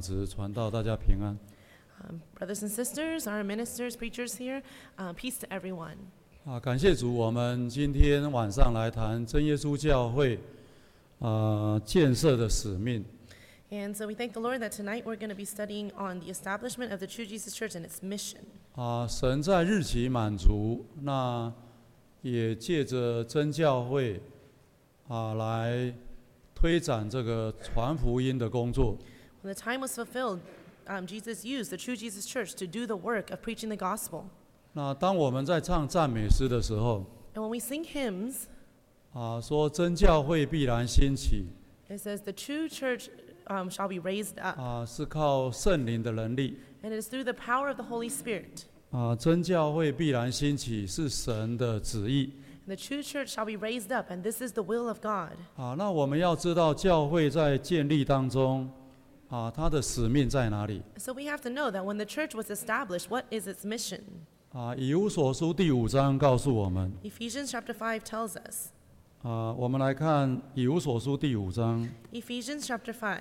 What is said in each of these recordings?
职传道，大家平安。 Brothers and sisters, our ministers, preachers here, peace to everyone. 感谢主，我们今天晚上来谈真耶稣教会建设的使命。 And so we thank the Lord that tonight we're going to be studying on the establishment of the True Jesus Church and its mission. 神在日期满足，那也借着真教会来推展这个传福音的工作。 When the time was fulfilled, Jesus used the True Jesus Church to do the work of preaching the gospel. 那当我们在唱赞美诗的时候， And when we sing hymns, 说真教会必然兴起， it says the true church shall be raised up. 是靠圣灵的能力。 And it is through the power of the Holy Spirit. 真教会必然兴起是神的旨意。 And the true church shall be raised up, and this is the will of God. 那我们要知道教会在建立当中，它的使命在哪里？ So we have to know that when the church was established, what is its mission? 以弗所书第5章告诉我们。 Ephesians chapter 5 tells us. 我们来看以弗所书第5章。 Ephesians chapter 5.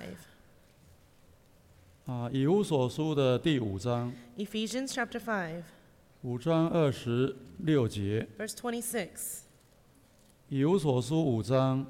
以弗所书的第5章。 Ephesians chapter 5. 5章26节。 Verse 26. 以弗所书5章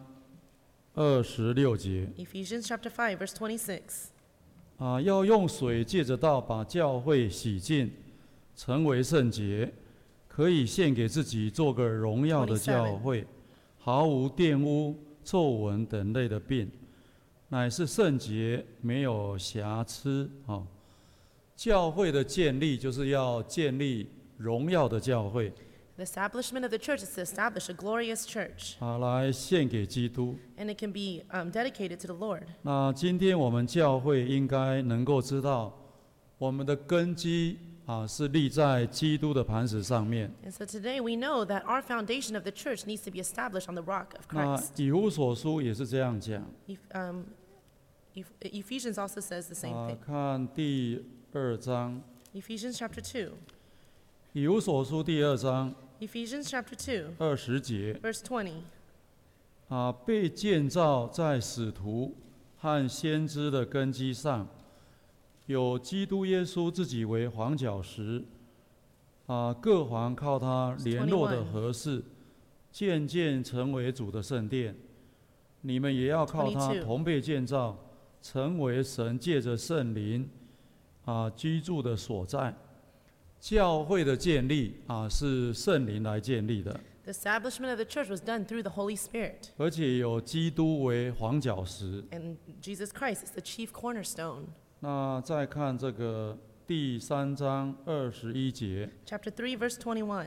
26节。 Ephesians chapter 5 verse 26. 要用水借着道把教会洗净，成为圣洁，可以献给自己做个荣耀的教会，毫无玷污、皱纹等类的病，乃是圣洁，没有瑕疵。教会的建立就是要建立荣耀的教会。 The establishment of the church is to establish a glorious church. 来献给基督。 And it can be dedicated to the Lord. 那今天我们教会应该能够知道，我们的根基是立在基督的磐石上面。 And so today we know that our foundation of the church needs to be established on the rock of 那 Christ. 以弗所书也是这样讲。 Ephesians also says the same thing. 看第2章。 Ephesians chapter 2. 以弗所书第2章。 Ephesians chapter 2. 20节。 Verse 20. 被建造在使徒和先知的根基上，有基督耶稣自己为房角石，各房靠他联络的合适，渐渐成为主的圣殿。你们也要靠他同被建造，成为神借着圣灵居住的所在。教会的建立是圣灵来建立的。 The establishment of the church was done through the Holy Spirit. 而且有基督为房角石。 And Jesus Christ is the chief cornerstone. 那再看这个第3章21节。 Chapter 3 verse 21.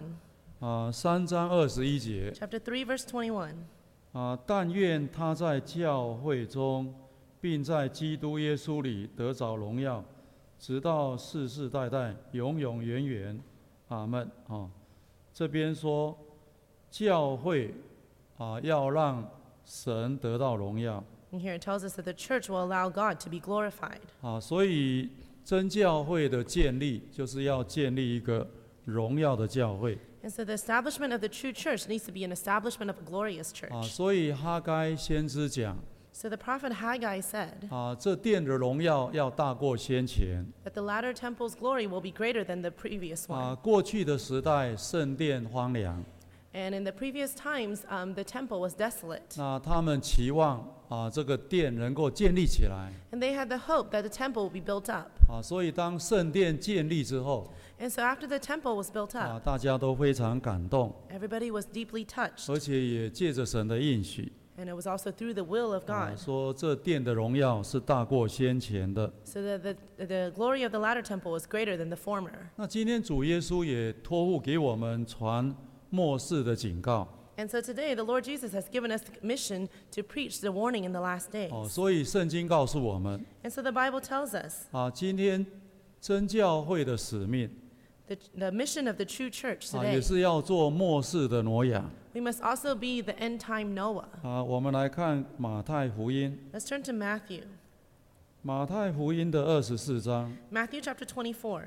3章21节。 Chapter 3 verse 21. 但愿他在教会中，并在基督耶稣里得着荣耀，直到世世代代，永永远远。阿们。这边说教会要让神得到荣耀。 And here it tells us that the church will allow God to be glorified. 所以真教会的建立就是要建立一个荣耀的教会。 And so the establishment of the true church needs to be an establishment of a glorious church. 所以哈该先知讲， So the prophet Haggai said 这殿的荣耀要大过先前。 that the latter temple's glory will be greater than the previous one. 过去的时代圣殿荒凉， And in the previous times, the temple was desolate. 那他们期望这个殿能够建立起来。 And they had the hope that the temple would be built up. 所以当圣殿建立之后， And so after the temple was built up, 大家都非常感动， everybody was deeply touched. 而且也借着神的应许， And it was also through the will of God. 说这殿的荣耀是大过先前的。 So that the glory of the latter temple was greater than the former. 那今天主耶稣也托付给我们传末世的警告。 And so today the Lord Jesus has given us the mission to preach the warning in the last days. 所以圣经告诉我们， And so the Bible tells us 今天真教会的使命， the mission of the true church 也 today. 是要做末世的挪亚。 We must also be the end time Noah. 我们来看马太福音。 Let's turn to Matthew. 马太福音的24章。 Matthew chapter 24.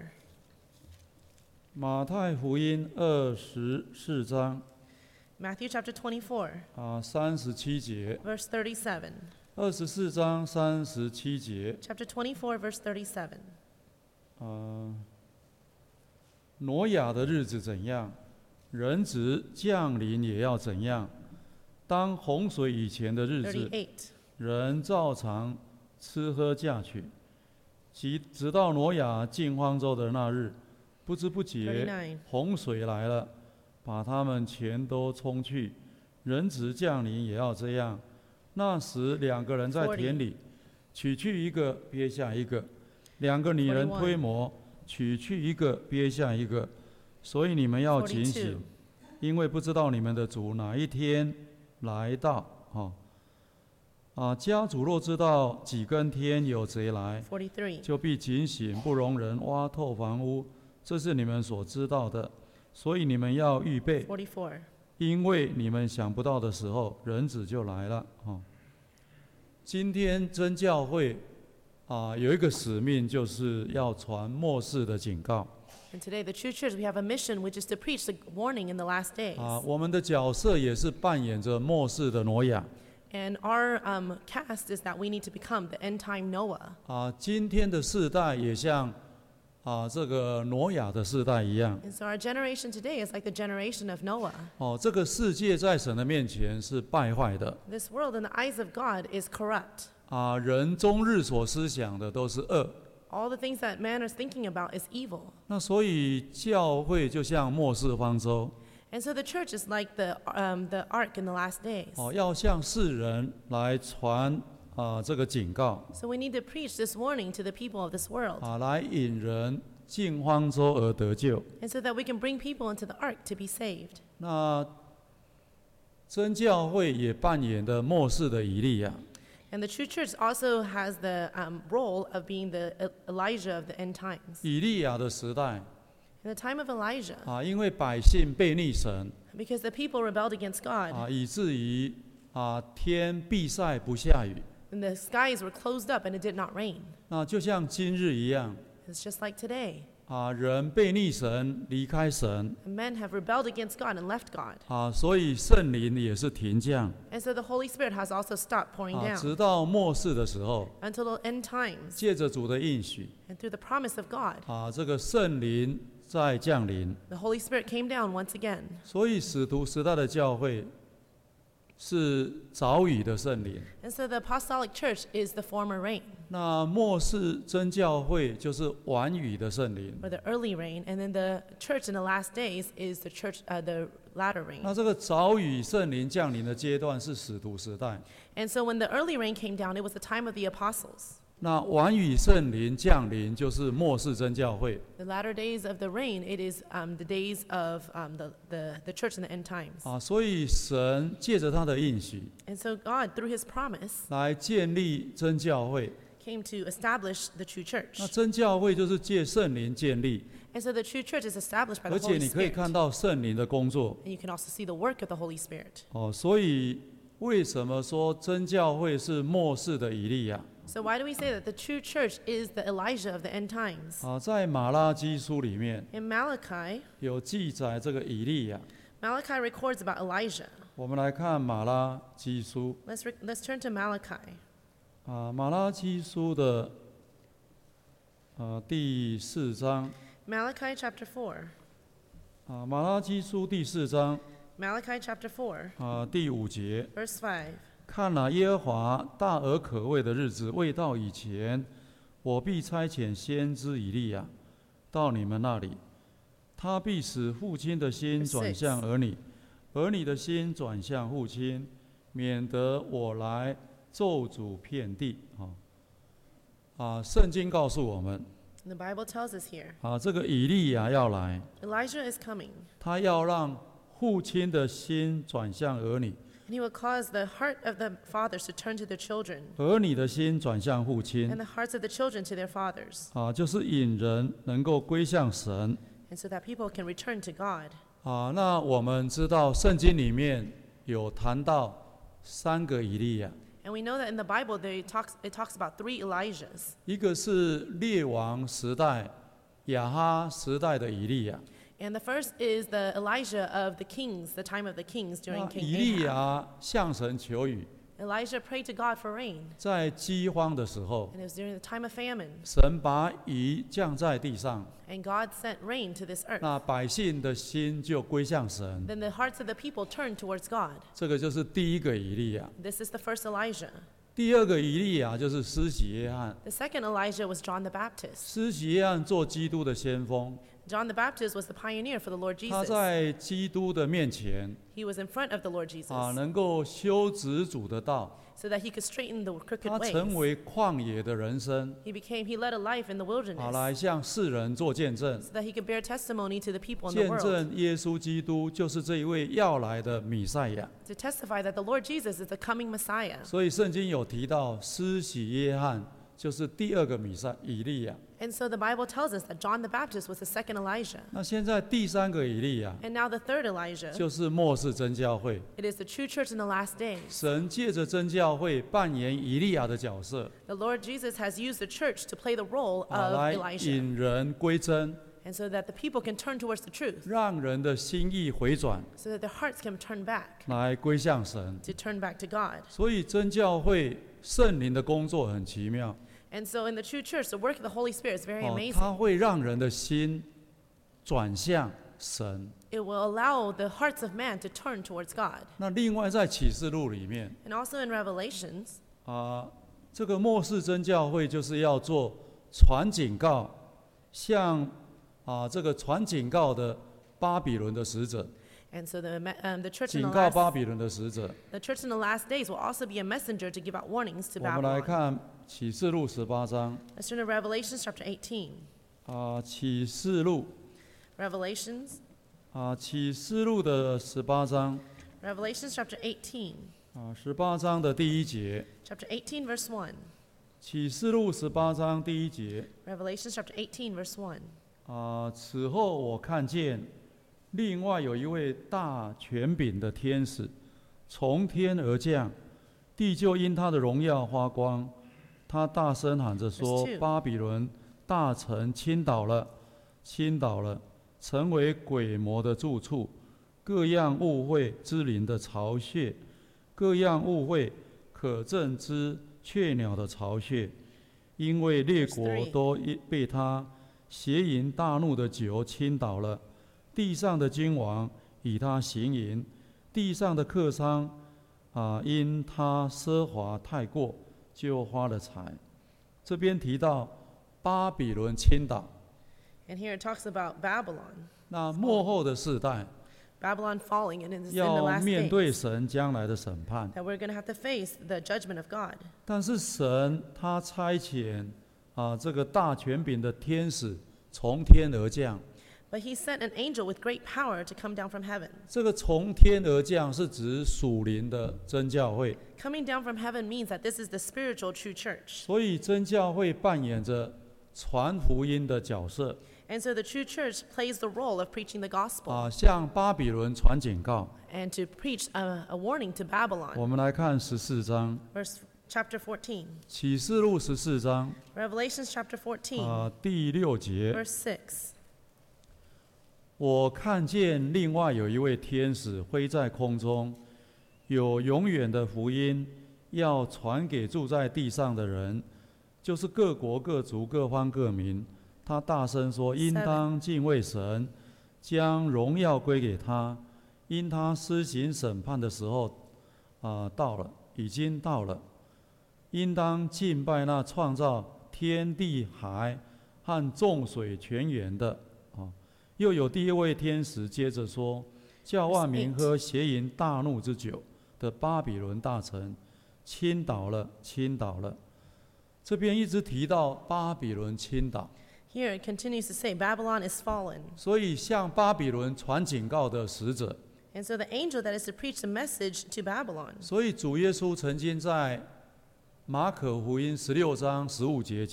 马太福音24章。 Matthew chapter 24, 37节。 verse 37. 24章37节， Chapter 24, verse 37. 挪亚的日子怎样，人子降临也要怎样。当洪水以前的日子， 38. 人照常吃喝嫁娶，直到挪亚进方舟的那日，不知不觉 39. 洪水来了，把他们全都冲去。人子降临也要这样。那时2个人在田里，取去一个，憋下一个；2个女人推磨，取去一个，憋下一个。所以你们要警醒，因为不知道你们的主哪一天来到。家主若知道几更天有贼来， 43. 就必警醒，不容人挖透房屋。这是你们所知道的，所以你们要预备， 44. 因为你们想不到的时候，人子就来了。今天真教会有一个使命，就是要传末世的警告。 And today, the true church, we have a mission, which is to preach the warning in the last days. 我们的角色也是扮演着末世的挪亚。 And our cast is that we need to become the end-time Noah. 今天的世代也像这个挪亚的世代一样。 And so our generation today is like the generation of Noah. 这个世界在神的面前是败坏的。 This world in the eyes of God is corrupt. 人终日所思想的都是恶。 All the things that man is thinking about is evil. 那所以教会就像末世方舟。 And so the church is like the ark in the last days. 要向世人来传这个警告。 So we need to preach this warning to the people of this world. 来引人进方舟而得救。 And so that we can bring people into the ark to be saved. 那真教会也扮演的末世的以利亚。 And the true church also has the role of being the Elijah of the end times. 以利亚的时代， In the time of Elijah, 因为百姓背逆神， because the people rebelled against God, 以至于天闭塞不下雨。 and the skies were closed up and it did not rain. 那就像今日一样， It's just like today. 人背逆神，离开神， And men have rebelled against God and left God. 所以圣灵也是停降。 And so the Holy Spirit has also stopped pouring 直 down 到末世的时候， until the end times. 借着主的应许， And through the promise of God, 这个圣灵再降临。 the Holy Spirit came down once again. 所以使徒时代的教会是早雨的圣灵， And so the apostolic church is the former rain, 那末世真教会就是晚雨的圣灵。 or the early rain, and then the church in the last days is the latter rain. 那这个早雨圣灵降临的阶段是使徒时代， And so when the early rain came down, it was the time of the apostles. 那晚雨圣灵降临就是末世真教会。 The latter days of the rain, it is the days of the church in the end times. 所以神借着他的应许 And so God, through His promise, 来建立真教会。 came to establish the true 那 church. 真教会就是借圣灵建立， And so the true church is established by 而 the 且 Holy 你可以 Spirit. 看到圣灵的工作。 And you can also see the work of the Holy Spirit. 所以为什么说真教会是末世的以利亚？ So why do we say that the true church is the Elijah of the end times? 在马拉基书里面 In Malachi, 有记载这个以利亚。 Malachi records about Elijah. 我们来看马拉基书， Let's turn to Malachi. 马拉基书的第4章， Malachi chapter 4. 马拉基书第4章 Malachi chapter 4, 第5节， verse 5. 看了耶和华大而可畏的日子未到以前，我必差遣先知以利亚到你们那里，他必使父亲的心转向儿女，儿女的心转向父亲，免得我来咒诅遍地。圣经告诉我们， The Bible tells us here, 这个以利亚要来， Elijah is coming, 他要让父亲的心转向儿女， and he will cause the heart of the fathers to turn to their children, 儿女的心转向父亲 and，the hearts of the children to their fathers, 就是引人能够归向神。 and so that people can return to God. 那我们知道圣经里面有谈到3个以利亚， And we know that in the Bible it talks about 3 Elijahs. 一个是列王时代亚哈时代的以利亚， And the first is the Elijah of the kings, the time of the kings 那 during 以 King 利 Ahab. 亚向神求雨， Elijah prayed to God for rain, 在饥荒的时候， and it was during the time of famine, 神把雨降在地上， and God sent rain to this earth. 那百姓的心就归向神。 Then the hearts of the people turned towards God. 这个就是第一个以利亚。 This is the first Elijah. 第二个以利亚就是施洗约翰。 The second Elijah was John the Baptist. 施洗约翰做基督的先锋， John the Baptist was the pioneer for the Lord 他 Jesus. 在基督的面前 He was in front of the Lord Jesus 能够修直主的道， so that he could straighten the 他 crooked 成 ways. 为旷野的人生， He led a life in the wilderness 来向世人做见证， so that he could bear testimony to the people in the 见 world, 证耶稣基督就是这一位要来的弥赛亚。 to testify that the Lord Jesus is the coming Messiah. 所以圣经有提到施洗约翰就是第二个以利亚。 And so the Bible tells us that John the Baptist was the second Elijah. 那现在第三个以利亚 And now the third Elijah, 就是末世真教会， it is the true church in the last days. 神借着真教会扮演以利亚的角色， The Lord Jesus has used the church to play the role of 来 Elijah, 引人归真， and so that the people can turn towards the truth, 让人的心意回转， so that their hearts can turn back, 来归向神。 to turn back to God. 所以真教会圣灵的工作很奇妙， And so in the true church, the work of the Holy Spirit is very 它 amazing. 会让人的心转向神。 It will allow the hearts of man to turn towards God. 那另外在启示录里面 And also in Revelations, 这个末世真教会就是要做传警告，像这个传警告的巴比伦的使者， and so the church in 警 the 告 last 巴比伦的使者。 the church in the last days will also be a messenger to give out warnings to 我们来 Babylon. 看启示录18章 Let's turn to Revelations chapter 18. 启示录 Revelations, 启示录的18章 Revelations chapter 18. 18章的第1节， Chapter 18, verse 1. 启示录18章第1节 Revelations chapter 18, verse 1. 此后我看见另外有一位大权柄的天使从天而降，地就因他的荣耀发光。他大声喊着说 Verse 2： 巴比伦大城倾倒了，倾倒了，成为鬼魔的住处，各样污秽之灵的巢穴，各样污秽可憎之雀鸟的巢穴，因为列国 Verse 3 都被他邪淫大怒的酒倾倒了。地上的君王以他行淫，地上的客商因他奢华太过，就发了财。这边提到巴比伦倾倒， And here it talks about Babylon. 那末后的世代 Babylon falling and in the 要 last 面对 days 神将来的审判， that we're going to have to face the judgment of God. 但是神他差遣这个大权柄的天使从天而降。 But he sent an angel with great power to come down from heaven. 这个从天而降是指属灵的真教会， Coming down from heaven means that this is the spiritual true church. 所以真教会扮演着传福音的角色 And so the true church plays the role of preaching the gospel 向巴比伦传警告。 and to preach a warning to Babylon. 我们来看14章， Chapter 14. 启示录14章 Revelations chapter 14, 第6节， verse 6. 我看见另外有一位天使飞在空中，有永远的福音要传给住在地上的人，就是各国各族各方各民。他大声说：应当敬畏神，将荣耀归给他，因他施行审判的时候到了，已经到了。应当敬拜那创造天地海和众水泉源的。又有第一位天使接着说：叫万民喝邪淫大怒之酒的巴比伦大城倾倒了，倾倒了。这边一直提到巴比伦倾倒， Here it continues to say, Babylon is fallen. 所以向巴比伦传警告的使者， And so the angel that is to preach the message to Babylon. 所以主耶稣曾经在马可福音16章15节讲：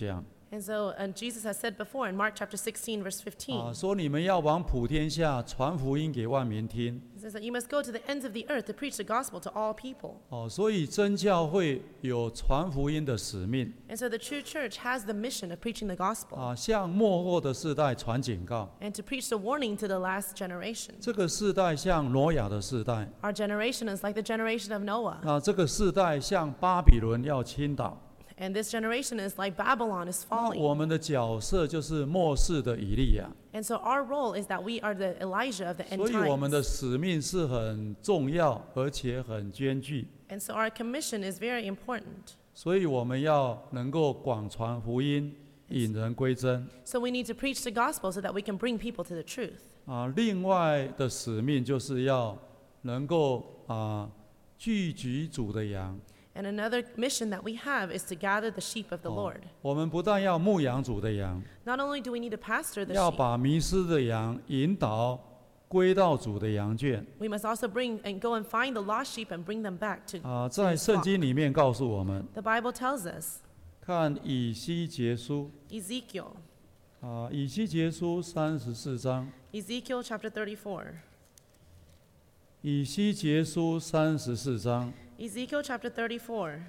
And so Jesus has said before in Mark chapter 16, verse 15, 说你们要往普天下传福音给万民听。 he says that you must go to the ends of the earth to preach the gospel to all people. 所以真教会有传福音的使命。 And so the true church has the mission of preaching the gospel 向末后的世代传警告。 and to preach the warning to the last generation. 这个世代像挪亚的世代， Our generation is like the generation of Noah. 这个世代像巴比伦要倾倒。 And this generation is like Babylon is 我 falling. 们的角色就是末世的以利亚， And so our role is that we are the Elijah of the end 所以我们的 times. 使命是很重要，而且很艰巨。 And so our commission is very important. 所以我们要能够广传福音，引人归真。 So we need to preach the gospel so that we can bring people to the truth. 另外的使命就是要能够聚集主的羊。 And another mission that we have is to gather the sheep of the Lord. 我们不但要牧养主的羊， Not only do we need to pastor the 要 sheep, 把迷失的羊引导归到主的羊圈。 we must also bring and go and find the lost sheep and bring them back to 在 his 圣 flock. 经里面告诉我们， The Bible tells us, 看以西结书， Ezekiel, 以西结书34章， Ezekiel chapter 34. 以西结书34章 Ezekiel chapter 34,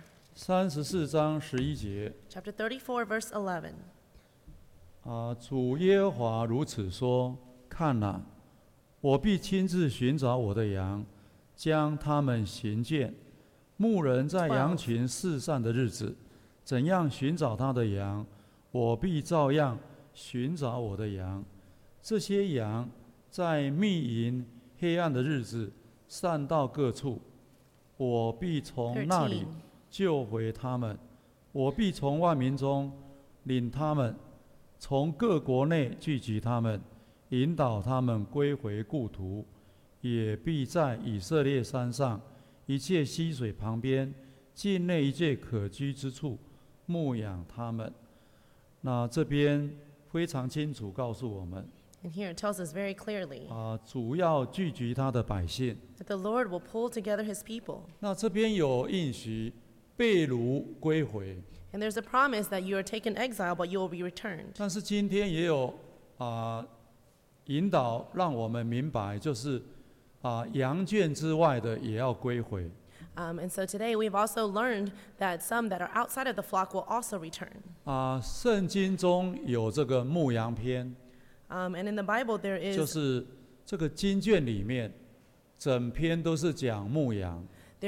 ，34章11节， chapter 34, verse 11. 主耶和华如此说：看哪，我必亲自寻找我的羊，将他们寻见。牧人在羊群四散的日子，怎样寻找他的羊，我必照样寻找我的羊。这些羊在密云黑暗的日子散到各处，我必从那里 13. 救回他们，我必从万民中领他们，从各国内聚集他们，引导他们归回故土，也必在以色列山上一切溪水旁边境内一切可居之处牧养他们。那这边非常清楚告诉我们， And here it tells us very clearly 主要聚集他的百姓。 that the Lord will pull together his people. 那这边有应许被掳归回， And there's a promise that you are taken exile, but you will be returned. 但是今天也有引导让我们明白，就是羊圈之外的也要归回。 And so today we've also learned that some that are outside of the flock will also return. 圣经中有这个牧羊篇， And in the Bible there 就 is 是这个经卷里面整篇都是讲牧羊，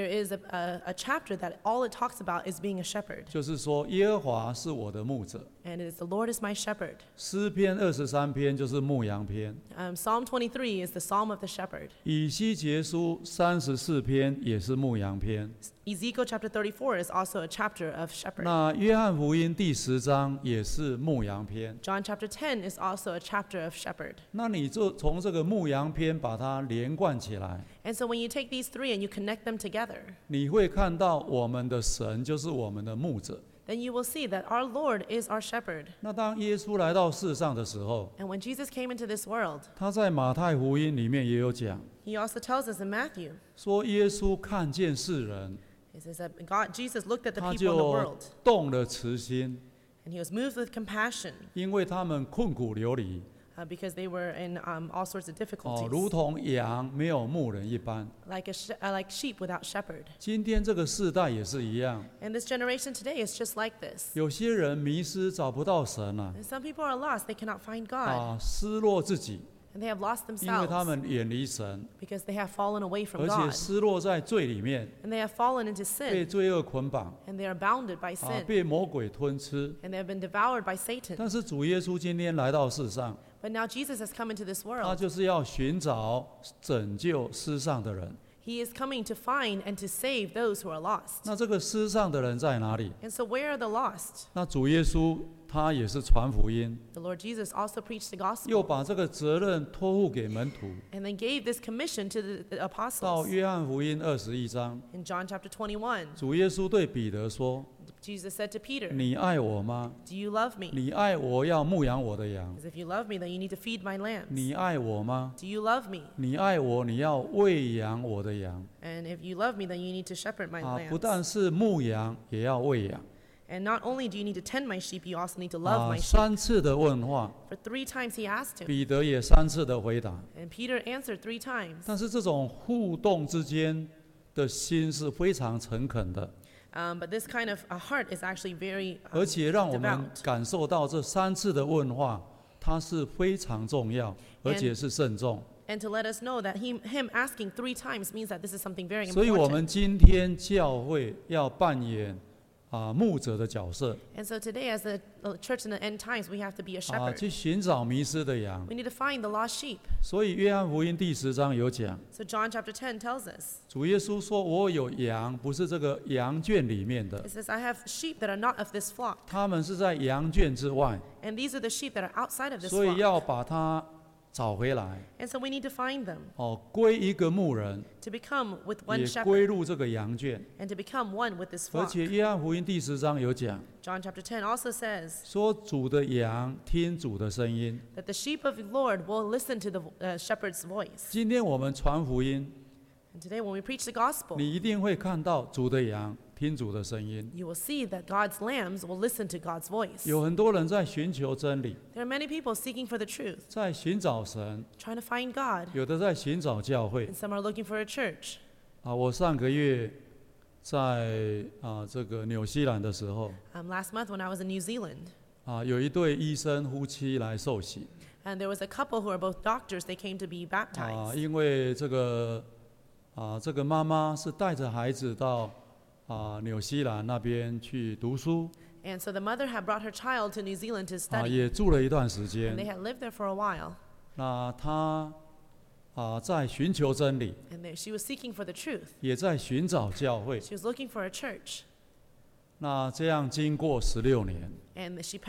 a chapter that all it talks about is being a shepherd. 就是说耶和华是我的牧者。 And it is the Lord is my shepherd. 诗篇23篇就是牧羊篇， Psalm 23 is the psalm of the shepherd. 以西结书34篇也是牧羊篇。 Ezekiel chapter 34 is also a chapter of shepherd. 那约翰福音第10章也是牧羊篇。 John chapter 10 is also a chapter of shepherd. 那你就从这个牧羊篇把它连贯起来， And so when you take these three and you connect them together, 你会看到我们的神就是我们的牧者。 then you will see that our Lord is our shepherd. 那当耶稣来到世上的时候， And when Jesus came into this world, 他在马太福音里面也有讲， he also tells us in Matthew, 说耶稣看见世人， it says that Jesus looked at the 他 people in the 就 world, 动了慈心， and he was moved with compassion 因为他们困苦流离， because they were in all sorts of 如 difficulties, 同羊没有牧人一般。 like sheep without shepherd. 今天这个世代也是一样， And this generation today is just like this. 有些人迷失，找不到神了， And some people are lost, they cannot find God, 失落自己， and they have lost 因为他 themselves 们远离神， because they have fallen away from 而且 God, 失落在罪里面， and they have fallen into 被 sin, 罪恶捆绑， and they are bounded by sin, 被魔鬼吞吃。 and they have been devoured by Satan. 但是主耶稣今天来到世上， But now Jesus has come into this 他 world. 就是要寻找拯救世上的人。 He is coming to find and to save those who are lost. 那这个世上的人在哪里？ And so where are the lost? 那主耶稣他也是传福音， The Lord Jesus also preached the 又 gospel 把这个责任托付给门徒。 and then gave this commission to the 到 apostles. 约翰福音21章， In John chapter 21, 主耶稣对彼得说 Jesus said to：“ Peter, 你爱我吗？ do you love me? 你爱我要牧养我的羊。 Because if you love me, then you need to feed my lambs. 你爱我吗？ Do you love me? 你爱我，你要喂养我的羊。 And if you love me, then you need to shepherd my 不但 lambs. 是牧羊，也要喂养。 And not only do you need to tend my sheep, you also need to love my sheep. 3次的问话， For 3 times he asked him, 彼得也3次的回答。 and Peter answered 3 times. 但是这种互动之间的心是非常诚恳的， But this kind of a heart is actually very 而且让我们 devout. 感受到这3次的问话，它是非常重要，而且是慎重。 And to let us know that him asking 3 times means that this is something very 所以我 important. 们今天教会要扮演牧者的角色， And so today, as the church in the end times, we have to be a shepherd. 去寻找迷失的羊。 We need to find the lost sheep. 所以约翰福音第10章有讲， So John chapter 10 tells us, 主耶稣说：“我有羊，不是这个羊圈里面的， it says, I have sheep that are not of this flock, 他们是在羊圈之外， and these are the sheep that are outside of this 所以 flock. 要把它找回来。” And so we need to find them 归一个牧人， to become with one 也 shepherd 归入这个羊圈。 and to become one with this 而 flock. 且约翰福音第10章有讲， John chapter 10 also says 说主的羊听主的声音。 that the sheep of the Lord will listen to the shepherd's voice. 今天我们传福音， And today when we preach the gospel, 你一定会看到主的羊听主的声音。 you will see that God's lambs will listen to God's voice. 有很多人在寻求真理， There are many people seeking for the truth, 在寻找神， trying to find God, 有的在寻找教会。 and some are looking for a church. 我上个月在这个纽西兰的时候， Last month when I was in New Zealand, 有一对医生夫妻来受洗。 and there was a couple who are both doctors. They came to be baptized. 因为这个妈妈是带着孩子到纽西兰那边去读书， And so the mother had brought her child to New Zealand to study, 也住了一段时 and 间 they。had lived there for a while. 那她在寻求真理， And she was seeking for the truth. 也在寻找教会。 She was looking for a church. 那这样经过16年， And she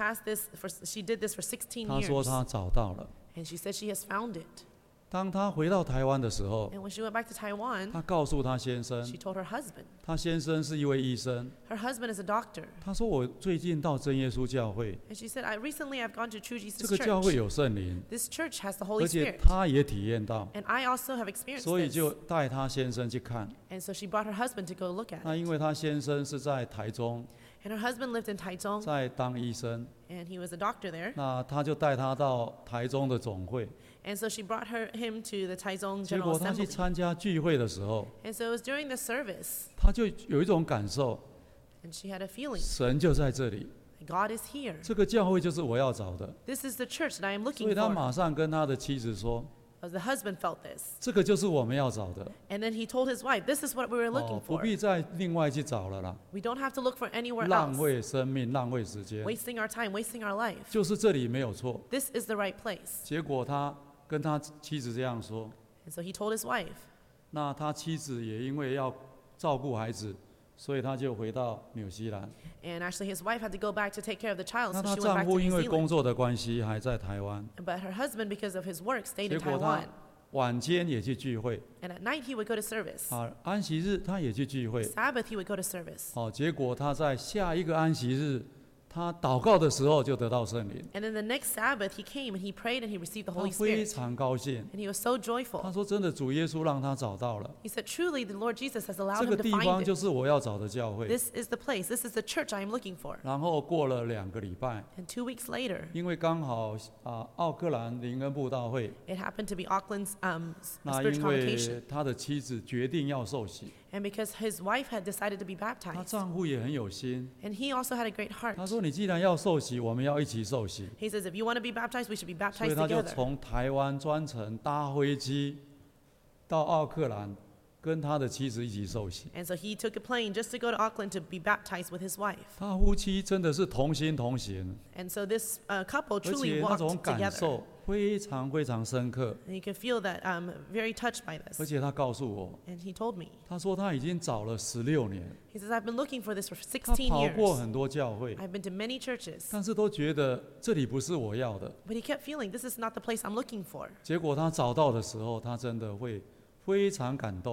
did this for 16 她说 years. 她找到了。 And she said she has found it. 当她回到台湾的时候， And when she went back to Taiwan, 她告诉她先生， she told her husband. 她先生是一位医生。 Her husband is a doctor. 她说我最近到真耶稣教会， And she said, recently I've gone to True 这 Jesus 个教会 Church. 有圣灵， This church has the 而 Holy 且 Spirit. 她也体验到， And I also have experienced 所以 this. 就带她先生去看。 And so she brought her husband to go look at 那 it. 因为她先生是在台中 And her husband lived in Taichung, 在当医生， and he was a doctor there. 那她就带他到台中的总会。 And so she brought him to the Taichung 结 General 果她去 Assembly. 参加聚会的时候， And so it was during the service, 她就有一种感受， and she had a feeling, 神就在这里， God is here. 这个教会就是我要找的。 This is the church that I am 所 looking 以她 for. 马上跟她的妻子说 The husband felt this. 这个就是我们要找的， And then he told his wife, this is what we were looking 不 for. 必再另外去找了啦， We don't have to look for anywhere 浪 else. 费生命，浪费时间， Wasting our time, wasting our life. 就是这里没有错。 This is the right place. 结果他跟他妻子这样说， And so he told his wife. 那他妻子也因为要照顾孩子，所以他就回到纽西兰。 And actually his wife had to go back to take care of the child, 那 so 她 she went 丈 back to 夫 New 因为工 Zealand. 作的关系还在台湾， But her husband, because of his work, stayed 结 in 果他 Taiwan. 晚间也去聚会， And at night he would go to service. 安息日他也去聚会。 Sabbath he would go to service. 结果他在下一个安息日，他祷告的时候就得到圣灵， And then the next Sabbath he came and he prayed and he received the 他 Holy 非 Spirit. 常高兴。 And he was so 他 joyful. 说：“真的，主耶稣让他找到了， He said, truly the Lord Jesus has allowed 这个 him to 地方 find 就 it. 是我要找的教会。” This is the place. This is the church I am looking for. 然后过了2个礼拜， And 2 weeks later, 因为刚好奥克兰灵恩布道会， it happened to be Auckland's 那 spiritual 因 convocation. 为他的妻子决定要受洗， And because his wife had decided to be 她 baptized. 丈夫也很有心， And he also had a great heart. 他说：“你既然要受洗，我们要一起受洗。” He says, if you want to be baptized, we should be 所以 baptized 他就 together. 从台湾专程搭飞机到奥克兰，跟他的妻子一起受洗。 And so he took a plane just to go to Auckland to be baptized with his wife. 他夫妻真的是同心同行， And so this couple 而 truly 且那 walked 种感 together. 受非常非常深刻。 And you can feel that very touched by 而 this. 且他告诉我， And he told me, 他说他已经找了16年， he says, I've been looking for this for 他 16 跑过 years. 很多教会， I've been to many churches. 但是都觉得这里不是我要的。 But he kept feeling, this is not the place I'm looking for. 结果他找到的时候，他真的会非常感动。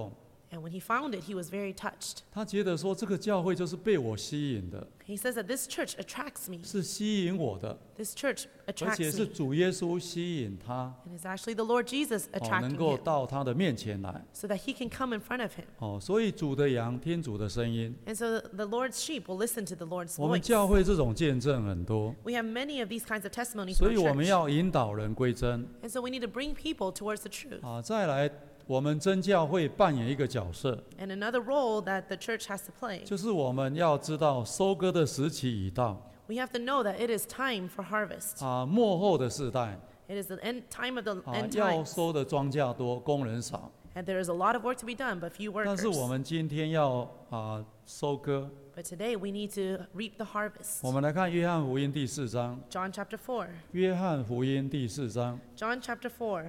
And when he found it, he was very touched. 他觉得说这个教会就是被我吸引的， He says that this church attracts me. 是吸引我的， This church 而 attracts 且是 me. 主耶稣吸引他， It is actually the Lord Jesus 能 attracting 够 him 到他的面前来。 so that he can come in front of him. 所以主的羊听主的声音。 And so the Lord's sheep will listen to the Lord's 我们 voice. 教会这种见证很多， We have many of these kinds of testimonies 所 in 以 our 我们 church. 要引导人归真。 And so we need to bring people towards the truth. 再来，我们真教会扮演一个角色， And another role that the church has to play. 就是我们要知道收割的时期已到。 We have to know that it is time for harvest. 末后的世代， It is the end time of the end 要 times. 收的庄稼多，工人少。 And there is a lot of work to be done, but few 但是我 workers. 们今天要收割。 But today we need to reap the harvest. 我们来看约翰福音第4章。 John chapter 4. 约翰福音第4章。 John chapter 4.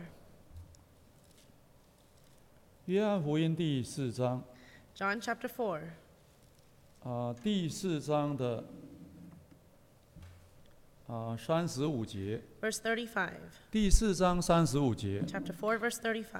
约翰福音第4章。 John chapter 4. 第4章的35节。 Verse 35. 第4章35节。 Chapter 4, verse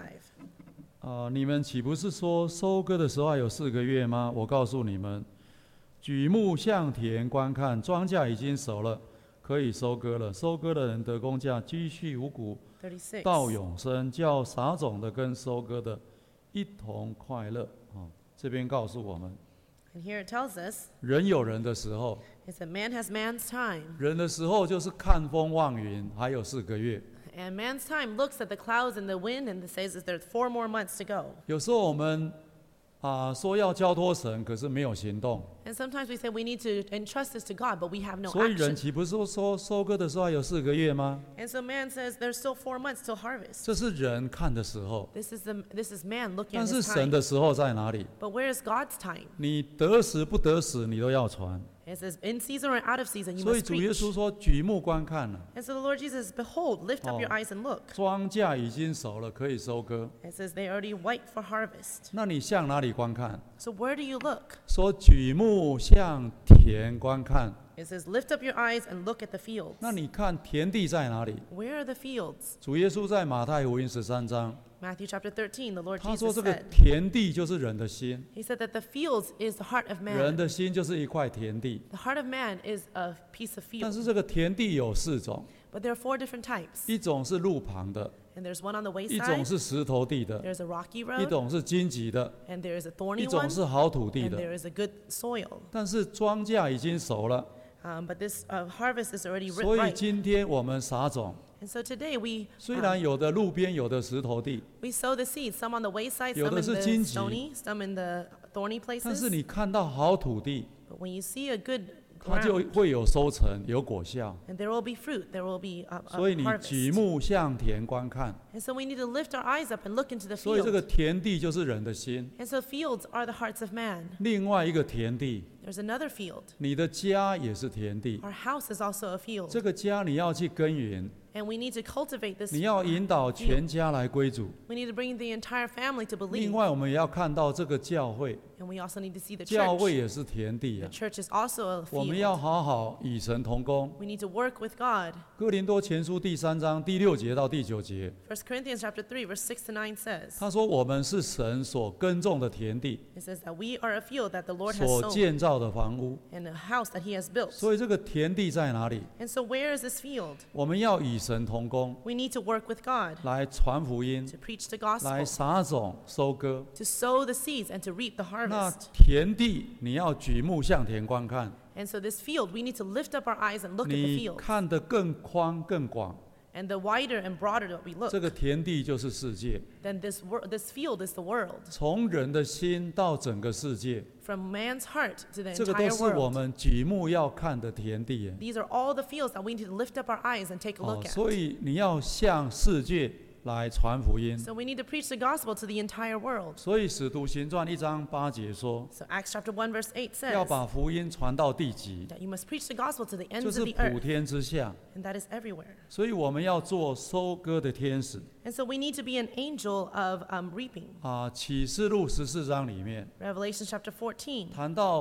35. 你们岂不是说收割的时候还有4个月吗？我告诉你们，举目向田观看，庄稼已经熟了，可以收割了。收割的人得工价，积蓄五谷， 36. 到永生，叫撒种的跟收割的一同快乐。这边告诉我们， And here it tells us, 人有人的时候， it's that man has man's time. 人的时候就是看风望云，还有4个月。 And man's time looks at the clouds and the wind and says that there's 4 more months to go. 有时候我们说要交托神，可是没有行动。 And sometimes we say we need to entrust this to God, but we have no 所以人 action. 岂不是说收割的时候还有4个月吗？ And so man says there's still 4 months till harvest. 这是人看的时候， This is man looking 但 at 是 his 神 time. 的时候在哪里？ But where is God's time? 你得时不得时，你都要传。 It says in season or out of season, you 所以 must 主耶 preach. 稣说：“举目观看了， And so the Lord Jesus, behold, lift up your eyes and look. 庄稼已经熟了，可以收割。 It says they already white for harvest. 那你向哪里观看？ So where do you look? 说举目向田观看。 It says lift up your eyes and look at the fields. 那你看田地在哪里？ Where are the fields? 主耶稣在马太福音13章， Matthew chapter 13, the Lord 他说 Jesus 这个 said. 田地就是人的心， He said that the fields is the heart of 人 man. 的心就是一块田地。 The heart of man is a piece of 但 field. 是这个田地有4种， But there are 4 different types. 一种是路旁的， And there's one on the 一种 wayside, 是石头地的， there's a rocky 一 road, 种是荆棘的， and there is a 一 thorny 种 one, 是好土地 and 的。 there is a good soil. 但是庄稼已经熟了， But this harvest is already 所以 ripe. 今天我们撒种。 And so today we 虽然有的路边，有的石头地， we sow the seeds, some on the wayside, 有 some 的 in 是 the 荆棘。 stony, some in the thorny 但是 places. 你看到好土地， But when you see a good 它就 ground, 会有收成，有果效。 and there will be fruit, there will be a 所以你举 harvest. 目向田观看， And so we need to lift our eyes up and look into the 所以这个 field. 田地就是人的心。 And so fields are the hearts of man. 另外一个田地， There's another field. 你的家也是田地。 Our house is also a field. 这个家你要去耕耘， And we need to cultivate this. 你要引导全家来归主。 We need to bring the entire family to 另 believe. 外，我们也要看到这个教会， And we also need to see the 教会 church. 也是田地 The 啊。 church is also a 我们要 field. 好好与神同工。 We need to work with God. 哥林多前书第3章第6节到第9节， 1 Corinthians chapter 3, verse 6 to 9 says, 他说我们是神所耕种的田地， it says that we are a field that the Lord has 所 sown 建造的房屋。 and a house that he has built. 所以这个田地在哪里？ And so where is this field? 我们要与神同工， We need to work with God 来传福音， to preach the 来 gospel, 撒种收割。 to sow the seeds and to reap the 那 harvest. 田地你要举目向田观看， And so this field, we need to lift up our eyes and look at the 你 field. 看得更宽更广。 And the wider and broader that we look, 这个田地就是世界， then this field is the world. 从人的心到整个世界， From man's heart to the 这个都 entire 是我 world. 们举目要看的田地耶。 These are all the fields that we need to lift up our eyes and take a look at. 所以你要向世界来传福音。 So we need to preach the gospel to the entire world. 所以使徒行传1章8节说， So Acts chapter 1 verse 8 要 says 把福音传到地极， that you must preach the gospel to the 就 ends 是 of the 普 earth, 天之下。 and that is everywhere. 所以我们要做收割的天使。 And so we need to be an angel of reaping. 启示录14章里面 Revelation chapter 14, 谈到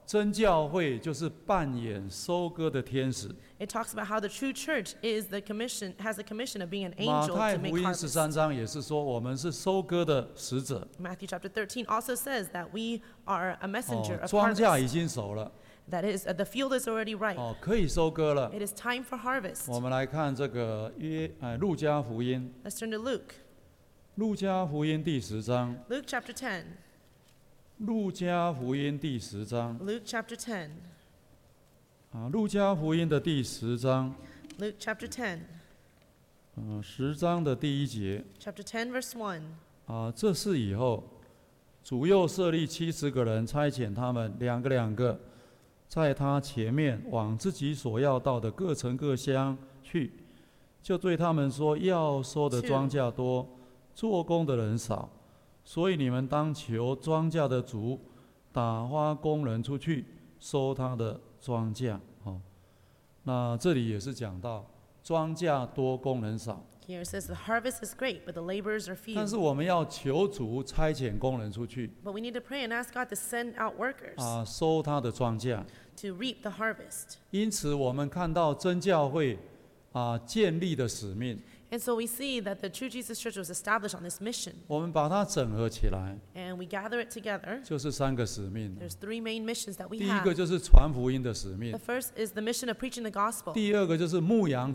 真教会就是扮演收割的天使。 It talks about how the true church has the commission of being an 马 angel 太 to 福 make 音 harvest. 13章也是说，我们是收割的使者。 Matthew chapter 13 also says that we are a messenger of 庄稼 harvest. 已经熟了， That is, the field is already ripe. 可以收割了。 It is time for harvest. 我们来看这个路加福音， Let's turn to Luke. 路加福音第10章， Luke chapter 10. 路加福音第10章 Luke chapter 10. 路加福音的第10章 Luke chapter 10. 10章的第1节 Chapter 10, verse 1. 这事以后，主又设立70个人，差遣他们两个，在他前面往自己所要到的各城各乡去，就对他们说：要收的庄稼多，做工的人少，所以你们当求庄稼的主打发工人出去收他的庄稼。那这里也是讲到庄稼多，工人少。 Here it says the harvest is great, but the laborers are 但是 few. 我们要求主差遣工人出去 But we need to pray and ask God to send out workers 收他的庄稼。 to reap the harvest. 因此，我们看到真教会建立的使命， And so we see that the True Jesus Church was established on this mission, 我们把它整合起来， and we gather it together. 就是3个使命。 There's 3 main missions that we 第一个 have. 就是传福音的使命 The，first is the mission of preaching the gospel. 第二个就是牧养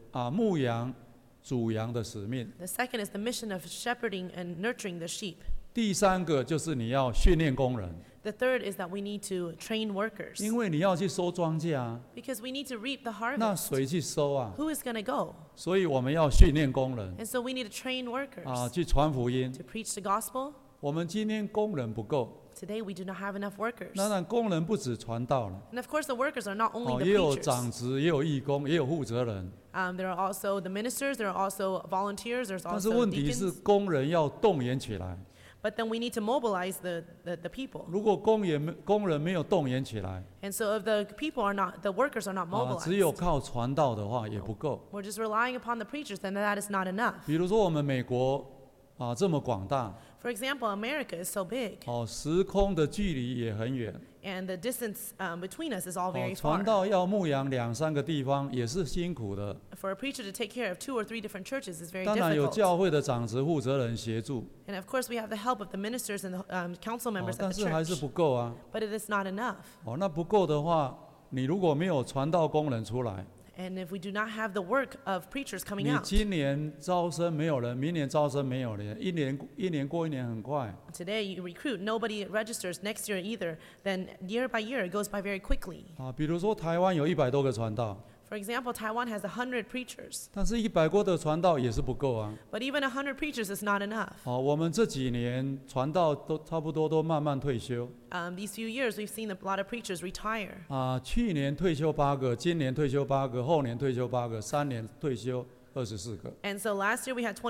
主羊的使命， The second is the mission of shepherding and nurturing the sheep. 第三个就是你要训练工人， The third is that we need to train workers 因为你要去收庄稼 because we need to reap the 那 harvest. 谁去收啊？ Who is going to go? 所以我们要训练工人 And so we need to train workers 去传福音。 to preach the gospel. 我们今天工人不够， Today we do not have enough workers. 当然工人不止传道了， And of course the workers are not only 也 the 有 preachers. 长职，也有义工，也有负责人。 There are also the ministers, there are also volunteers, there's 但是 also 问题是， deacons. 工人要动员起来。 But then we need to mobilize the people. 如果工人没有动员起来， And so if the people are not, the workers are not 只有 mobilized, 靠传道的话也不够。 we're just relying upon the preachers, then that is not enough. 比如说我们美国这么广大， For example, America is so big, 时空的距离也很远， and the distance between us is all very 传 far. 道要牧养2、3个地方也是辛苦的。 For a preacher to take care of 2 or 3 different churches is very 当然有 difficult. 教会的长职负责人协助， And of course, we have the help of the ministers and the council members 但 at 是 the 还是 church. 不够啊。 But it is not enough. 那不够的话，你如果没有传道工人出来， And if we do not have the work of preachers coming 你 out, 今年招生没有人，明年招生没有人，一年过一年很快。 today you recruit, nobody registers next year either, then year by year it goes by very quickly. 比如说台湾有100多个传道， For example, Taiwan has 100 preachers, 但是100多的传道也是不够啊。 but even 100 preachers is not enough. 我们这几年传道都差不多都慢慢退休。 These few years we've seen a lot of preachers retire. 去年退休8个，今年退休8个，后年退休8个，3年退休24个。 And so last year we had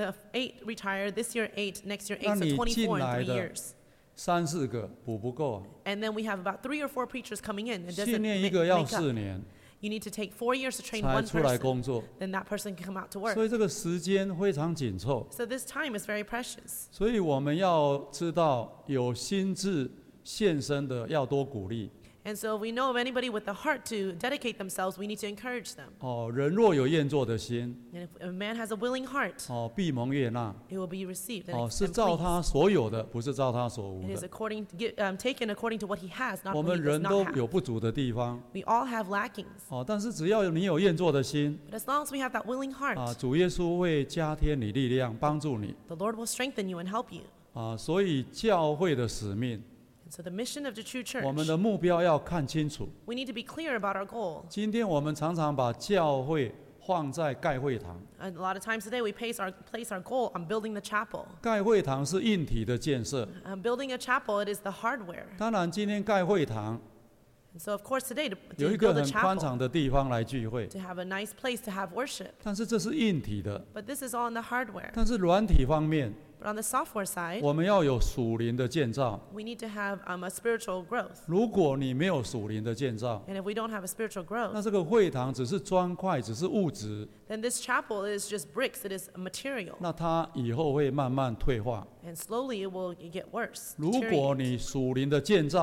8 retired, this year 8, next year 8, 那 so 你 24 进 in 来 3 的 years. 3、4个补不够啊。 And then we have about 3 or 4 preachers coming in. It doesn't 训练一 make 个要 up. 4年 You need to take 4 years to train 才 one 出来 person. 工作， Then that person can come out to work. 所以这个时间非常紧凑。 So this time is very precious. 所以我们要知道，有心智献身的要多鼓励。 And so if we know of anybody with the heart to dedicate themselves, we need to encourage them. 人若有愿做的心， And if a man has a willing heart, 必蒙悦纳。 it will be received and 是 and 照 pleased. 他所有的，不是照他所无 It is 的。 taken according to what he has, not 我 what 们 he does 人都 not 有 have. 不足的地方， We all have lackings. 但是只要你有愿做的心， But as long as we have that willing heart, 主耶稣会加添你力量，帮助你。 the Lord will strengthen you and help you. 所以教会的使命， And so the mission of the true church, 我们的目标要看清楚。 we need to be clear about our goal. 今天我们常常把教会放在盖会堂， And a lot of times today we place our goal on building the chapel. 盖会堂是硬体的建设。 Building a chapel, it is the hardware. 当然，今天盖会堂 And so of course today to 有一个 build a 很宽 chapel, 敞的地方来聚会， to have a nice place to have worship. 但是这是硬体的。 But this is all in the hardware. 但是软体方面， But on the software side, 我们要有属灵的建造。 we need to have a spiritual growth. 如果你没有属灵的建造， And if we don't have a spiritual 那 growth, 这个会堂只是砖块，只是物质， then this chapel is just bricks, it is a material. 那它以后会慢慢退化。 And slowly it will get worse. 如果 deteriorate. 你属灵的建造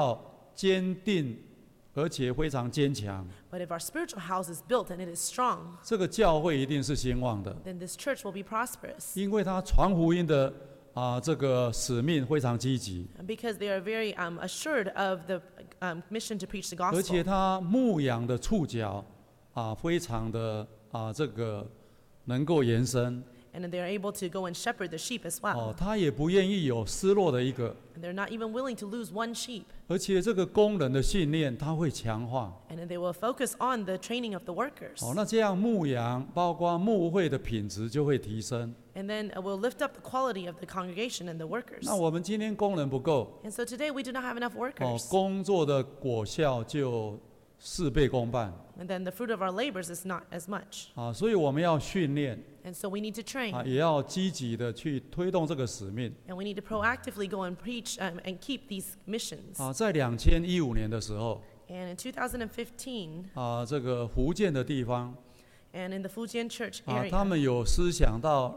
坚定而且非常坚强， But if our spiritual house is built and it is strong, 这个教会一定是兴旺的， then this church will be prosperous. 因为它传福音的这个使命非常积极， Because they are very assured of the mission to preach the 而且 gospel. 它牧养的触角非常的这个能够延伸 And they are able to go and shepherd the sheep as well. 他也不愿意有失落的一个， And they're not even willing to lose one sheep. 而且这个工人的训练他会强化。 And then they will focus on the training of the workers. 那这样牧养包括牧会的品质就会提升。 And then we'll lift up the quality of the congregation and the workers. 那我们今天工人不够， And so today we do not have enough workers. 工作的果效就事倍功半。 And then the fruit of our labors is not as much. 所以我们要训练， And so we need to train. 也要积极的去推动这个使命。 And we need to proactively go and preach and keep these missions. 在2015年的时候， And in 2015, 这个福建的地方， and in the Fujian church 他 area, 们有思想到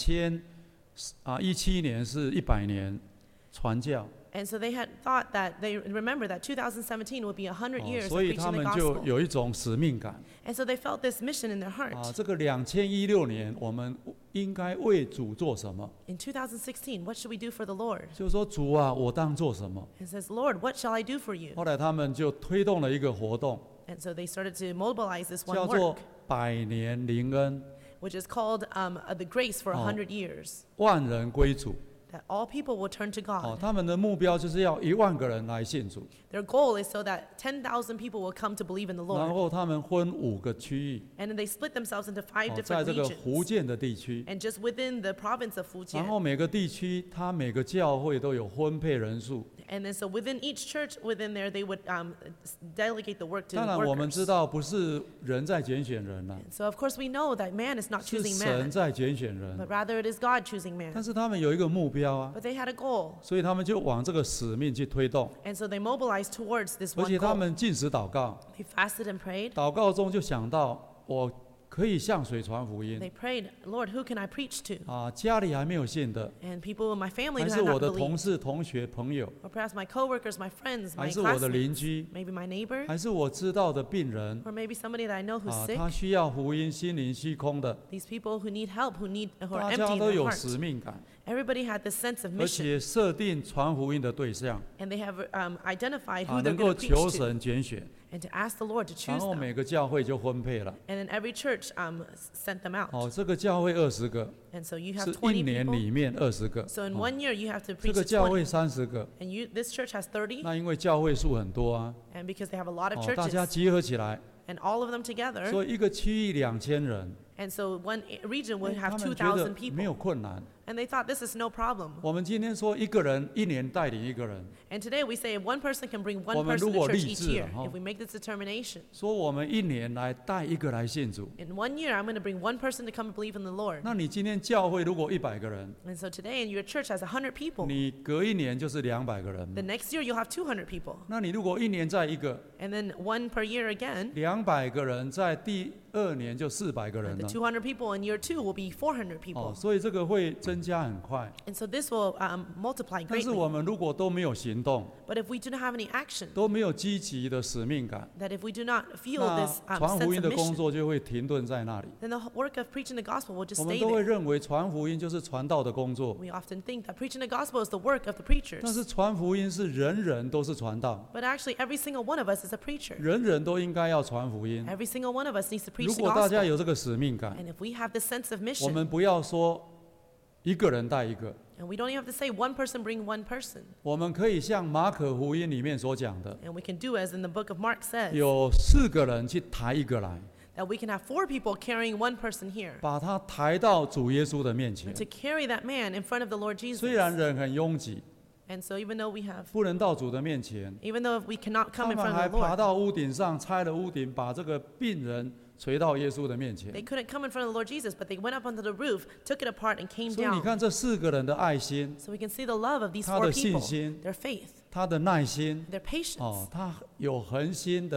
2017年是100年传教， and so they had thought that they remember that 2017 would be 100 years of 所以 preaching 他 the 们就 gospel. 有一种使命感。 And so they felt this mission in their heart. 这个2016年我们应该为主做什么？ In 2016, what should we do for the Lord? 就是说主啊，我当做什么？ It says, Lord, what shall I do for you? 后来他们就推动了一个活动， And so they started to mobilize this one 叫做 work, 百年灵恩， which is called the grace for 100 years, 万人归主。 that all people will turn to God. 他们的目标就是要1万个人来信主， Their goal is so that 10,000 people will come to believe in the 然 Lord. 后他们分5个区域， And then they split themselves into 5 在 different 这个福 regions. 建的地区， And just within the province of 然后 Fujian. 每个地区它每个教会都有分配人数。 And then so within each church within there, they would delegate the work to 当然我们知 workers. 道不是人在拣选人了， So of course we know that man is not 是 choosing 神 man, 在拣选人 but。rather it is God choosing 但 man. 是他们有一个目标啊， But they had a goal. 所以他们就往这个使命去推动， And so they mobilized towards this 而 one 且他 goal. 们禁食祷告， They fasted and prayed. 祷告中就想到我可以向谁传福音 They prayed, Lord, who can I preach to? 家里还没有信的， And people in my family 还 who 是 had 我 not 的同 believed. 事、同学、朋友， Or perhaps my coworkers, my friends, 还 my 是我的 classmates. 邻居， Maybe my neighbor. 还是我知道的病人 Or maybe somebody that I know who's sick. 他需要福音，心灵虚空的， These people who need help, who are 大 empty 家 in 都 their 有 heart. 使命感， Everybody had this sense of 而 mission. 且设定传福音的对象， And they have identified who they're 能够 going to 求 preach to. 神拣选， And to ask the Lord to 然 choose 后 them. 每个教会就分配了。 And then every church sent them out. 这个教会20个， And so you have 是 20 1年 people. 里面20个。 So in 1 year you have to 这 preach 个 to 教会 20. 30个， And this church has 30. 那因为教会数很多啊， And because they have a lot of 大家 churches. 集合起来， And all of them together. 所以一个区域2000人， And so one region would 他 have 们觉得 2,000 没有 people. 困难。 And they thought this is no problem. 我们今天说一个人1年带领一个人， And today we say one person can bring one 我们 person 如 to 果 church 立 each 志 year. 了， If we make this determination. 说我们1年来带一个来信主。 In 1 year I'm going to bring one person to come and believe in the Lord. 那你今天教会如果100个人， And so today in your church has 100 people. 你隔1年就是200个人 The。next year you'll have 200 people. 那你如果1年再一个 And then one per year again. ，200个人，在第2年就400个人 The 了。 200 people in year 2 will be 400 people. 所以这个会增加很快。 And so this will multiply 但是 greatly. 我们如果都没有行动， But if we do not have any action, 都没有积极的使命感， that if we do not feel 那 this 传福 sense 音 of 的工 mission, 作就会停顿在那里。 then the work of preaching the gospel will just 我们 stay 都会 there. 认为传福音就是传道的工作， We often think that preaching the gospel is the work of the 但 preachers. 是传福音是人人都是传道， But actually, every single one of us is a preacher. 人人都应该要传福音。 Every single one of us needs to 如 preach the 果大家 gospel. 有这个使命感， And if we have this sense of 我 mission, 们不要说一个人带一个， and we don't even have to say one person bring one person. 我们可以像马可福音里面所讲的， And we can do as in the book of Mark says, 有4个人去抬一个来， that we can have 4 people carrying one person here. 把他抬到主耶稣的面前 To。carry that man in front of the Lord 虽 Jesus. 然人很拥挤， And so even though we have, 不能到主的面前， even though we cannot 他 come in 们 front 还 of the 爬 Lord, 到屋顶上，拆了屋顶，把这个病人垂到耶稣的面前 they。couldn't come in front of the Lord Jesus, but they went up onto the roof, took it apart, and came 所以你 down. 看这4个人的爱心， So we can see the love of these 他 4 的信 people, 心， their faith, 他的耐心， their patience. 他有恒心的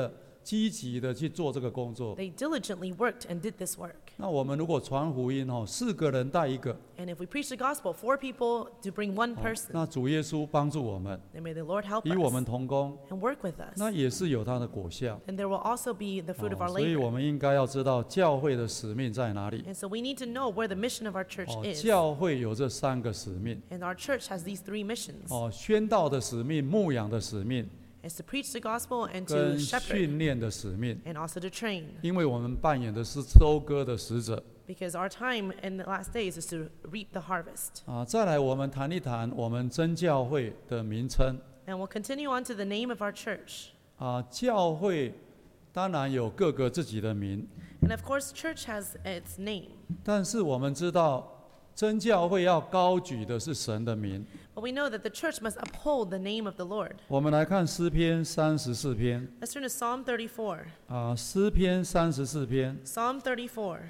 积极的去做这个工作。 They diligently worked and did this work. 那我们如果传福音4个人带1个， And if we preach the gospel, 4 people to bring 1 person, 那主耶稣帮助我们， then may the Lord help 与我们 us 同工， and work with 那 us. 也是有它的果效。 And there will also be the fruit of our 所以 labor. 我们应该要知道教会的使命在哪里。 And so we need to know where the mission of our church is. 教会有这3个使命。 And our church has these 3 missions. 宣道的使命、牧养的使命， It's to preach the gospel and to 跟 shepherd 训练的使命。 and also to train. 因为我们扮演的是收割的使者。 Because our time in the last days is to reap the harvest. 再来我们谈一谈我们真教会的名称。 And we'll continue on to the name of our church. 教会当然有各个自己的名， And of course, church has its name. 但是我们知道真教会要高举的是神的名。 But we know that the church must uphold the name of the Lord. 我们来看诗篇34篇。 Let's turn to Psalm 34. 诗篇34篇。 Psalm 34.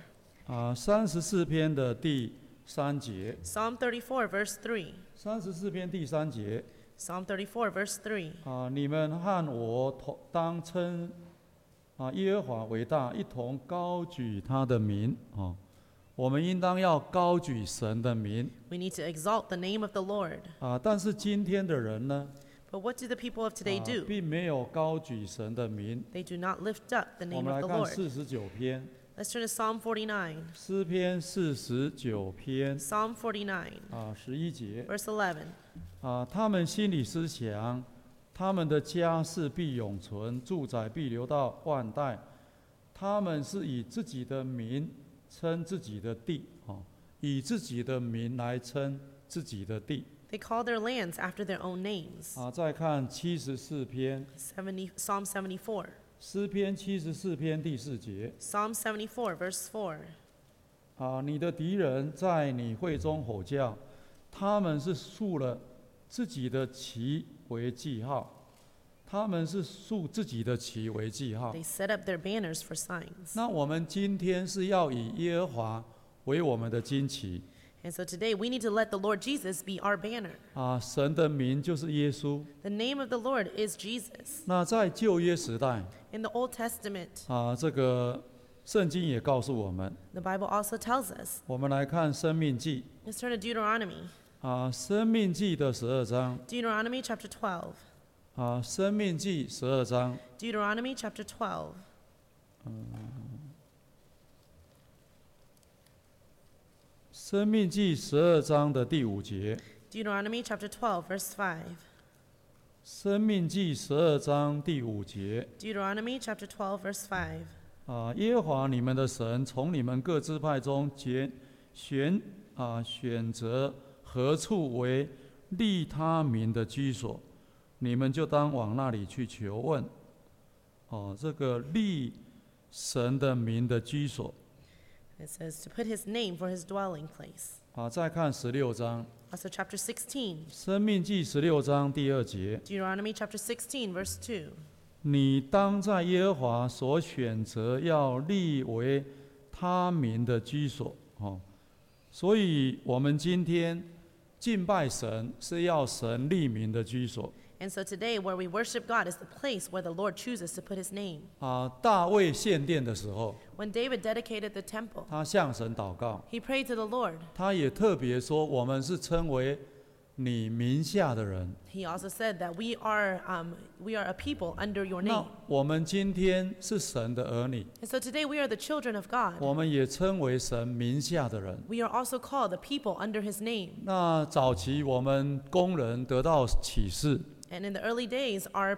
34篇的第3节。 Psalm 34, verse 3. 34篇第3节。 Psalm 34, verse 3. 你们和我当称耶和华为大，一同高举他的名。我们应当要高举神的名。 We need to exalt the name of the Lord. 但是今天的人呢， But what do the people of today do? 并没有高举神的名。 They do not lift up the 我 name 们来 of the 看 Lord. 49篇。 Let's turn to Psalm 49. 诗篇49篇 Psalm 49, 11节。 verse 11. 他们心里思想，他们的家世必永存，住宅必留到万代。他们是以自己的名称自己的地，以自己的名来称自己的地。 They call their lands after their own names. 再看74篇， Psalm 74. 诗篇74篇第4节。 Psalm 74, verse 4. 你的敌人在你会中吼叫，他们是竖了自己的旗为记号，他们是竖自己的旗为记号。 They set up their banners for signs. 那我们今天是要以耶和华为我们的旌旗。 And so today we need to let the Lord Jesus be our banner. 神的名就是耶稣。 The name of the Lord is Jesus. 那在旧约时代， In the Old Testament, 这个圣经也告诉我们。 the Bible also tells us. 我们来看申命记。 Let's turn to Deuteronomy. 申命记的12章。 Deuteronomy chapter 12. 申命记12章。 Deuteronomy chapter 12. 申命记12章的第5节。 Deuteronomy chapter 12, verse 5. 申命记12章第5节。 Deuteronomy chapter 12, verse 5. 耶和华你们的神从你们各支派中选择何处为立他名的居所，你们就当往那里去求问。这个立神的名的居所。 It says to put his name for his dwelling place. 再看16章。 Also chapter 16. 申命记16章第2节。 Deuteronomy chapter 16, verse 2. 你当在耶和华所选择要立为他名的居所。所以我们今天敬拜神是要神立名的居所。 And so today where we worship God is the place where the Lord chooses to put his name. 大卫献殿的时候， When David dedicated the temple, 他向神祷告， he prayed to the Lord. 他也特别说，我们是称为你名下的人。 He also said that we are a people under your 那 name. 我们今天是神的儿女， And so today we are the children of God. 我们也称为神名下的人。 We are also called the people under his name. 那早期我们工人得到启示， And in the early days, our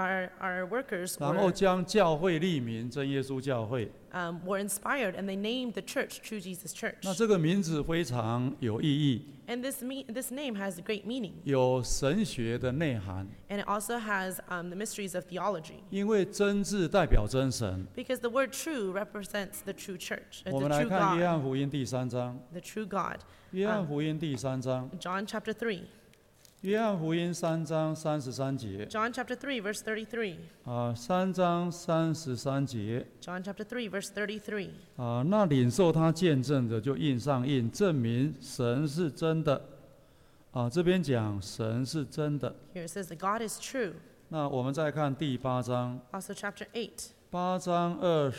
workers 然后将教会立名真耶稣教会。 were inspired, and they named the church True Jesus Church. 那这个名字非常有意义， And this name has great meaning, 有神学的内涵， and it also has the mysteries of theology. 因为真字代表真神。 Because the word true represents the true church, 我 the 们来 true 看约 God, 翰福音第3章。 the true God. 约翰福音第3章。 John chapter 3. 约翰福音3章33节。 John chapter 3, verse 33. 3章33节。 John chapter 3, verse 33. 那领受他见证的就印上印，证明神是真的。这边讲神是真的。 Here it says that God is true. 那我们再看第8章。 Also chapter 8. 8章